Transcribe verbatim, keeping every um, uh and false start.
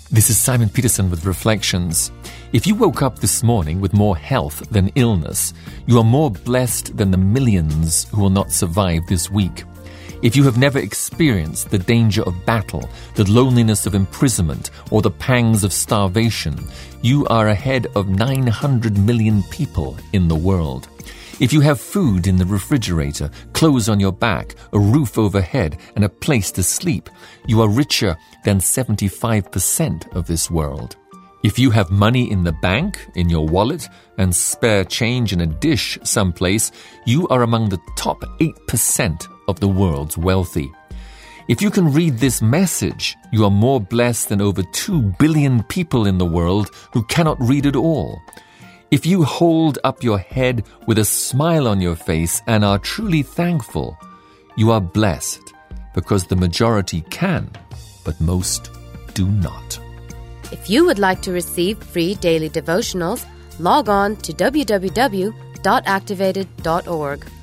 This is Simon Peterson with Reflections. If you woke up this morning with more health than illness, you are more blessed than the millions who will not survive this week. If you have never experienced the danger of battle, the loneliness of imprisonment, or the pangs of starvation, you are ahead of nine hundred million people in the world. If you have food in the refrigerator, clothes on your back, a roof overhead, and a place to sleep, you are richer than seventy-five percent of this world. If you have money in the bank, in your wallet, and spare change in a dish someplace, you are among the top eight percent of the world's wealthy. If you can read this message, you are more blessed than over two billion people in the world who cannot read at all. If you hold up your head with a smile on your face and are truly thankful, you are blessed because the majority can, but most do not. If you would like to receive free daily devotionals, log on to w w w dot activated dot org.